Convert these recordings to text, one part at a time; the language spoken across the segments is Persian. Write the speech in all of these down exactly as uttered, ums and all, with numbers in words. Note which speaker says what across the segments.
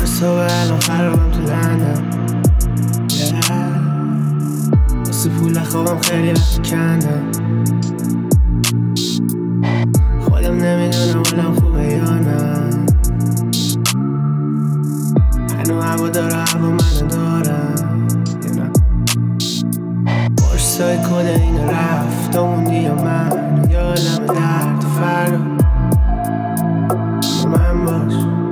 Speaker 1: صبح الان خرابم تو لندن واسه پول خوابم خیلی وقت کندم. خودم نمیدونم حالم خوبه یا نه. هنو هوا داره هوا منو دارم یا نه. برسای کده اینو رفت موندی یا من یادم درد فردا با من باش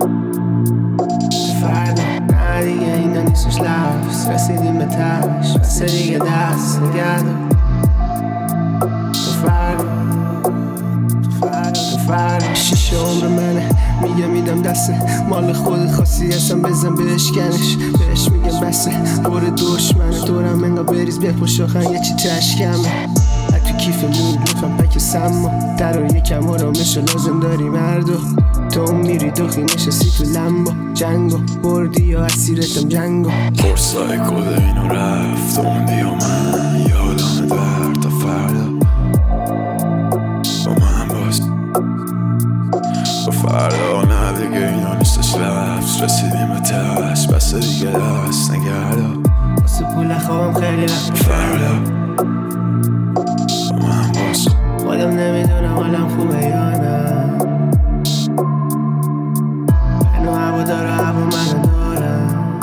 Speaker 1: فردا. نه دیگه اینا نیستش لفظ رسیدیم به تش بس دیگه دست نگردم تو فردا تو فردا تو فردا. شیشه عمر منه میگه میدم دسته مال خودت خواستی هستم بزن بشکنش بهش میگم بسه بر دشمنه دورم انگا بریز بپوش آخن یه چی تشکمه. تو کیف مود لطفم پک سما در و یکم آرامش لازم داری مردو. تو میری دخی نشستی تو لمبا جنگو بردی یا اسیرتم جنگو.
Speaker 2: فرصای کده اینو رفت موندی و من یادم درد تا فردا با من باز با فردا. نه دیگه اینا نیستش لفظ رسیدیم به تش بس دیگه دست نگردا
Speaker 1: واسه پول خوابم خیلی وقت
Speaker 2: فردا با من باز.
Speaker 1: خودم نمیدونم حالم خوبه یا نه. هنو هوا داره هوا منو دارم.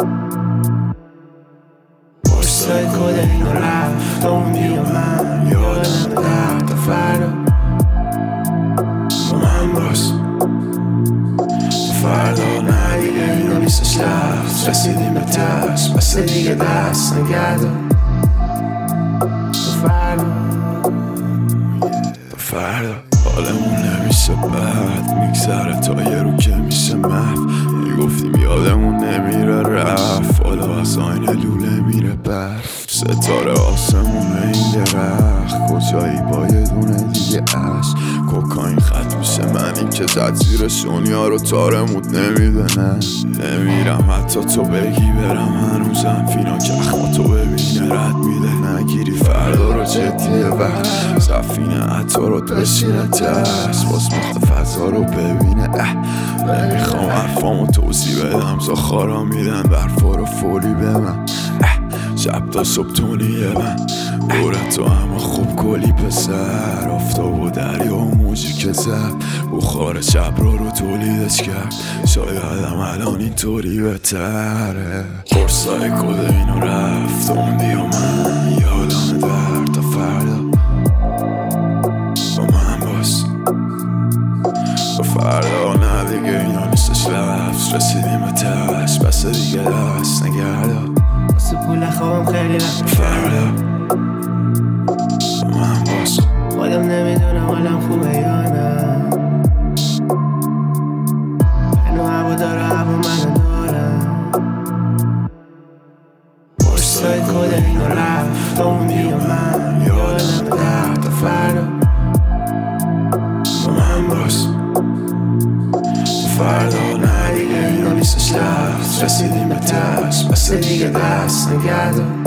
Speaker 1: برسای کده اینو رفت موندی و من یادم درد تا فردا
Speaker 2: با من باز فردا. نه دیگه اینا نیستش لفظ رسیدیم به تش بس دیگه دست نگردا
Speaker 1: تو فردا
Speaker 2: تا فردا. حالمون نمیشه بد میگذره تا یه رو که میشه محو. میگفتیم یادمون نمیره رفت حالا از آینه لوله میره برف. ستاره آسمون این درخت کجایی با یه دونه دیگه عشق. کوکاین خط میشه منی که زد زیر شونیا رو تارمود نمیده نه. نمیرم حتی تو بگی برم هنوزم فینا که اخما تو ببینه رد میده. نگیری فردا رو جدیه وقت سفینه حتی رو بشینه ترس باز مخت فضا رو ببینه. اه نمیخوام حرفامو توضیح بدم زخارا میدن برفا رو فوری به من. شب تا صبح تونیه من دورت تو اما خوب کلی پسر. آفتاب و دریا و موجی که زد بخار شب رو رو تولیدش کرد. شایدم الان اینطوری بهتره. فرصای کده اینو رفت موندی و من یادم درد تا فردا با من باز با فردا. نه دیگه اینا نیستش لفظ رسیدیم به تش بس دیگه دست نگردا
Speaker 1: واسه پول خوابم خیلی وقت
Speaker 2: فردا با من باز.
Speaker 1: خودم نمیدونم حالم خوبه یا نه. هنو هوا داره هوا منو دارم. برسای کده اینو رفت موندی و من یادم درد تا فردا
Speaker 2: با من باز فردا. نه دیگه اینا نیستش لفظ رسیدیم به تش بس دیگه دست نگردا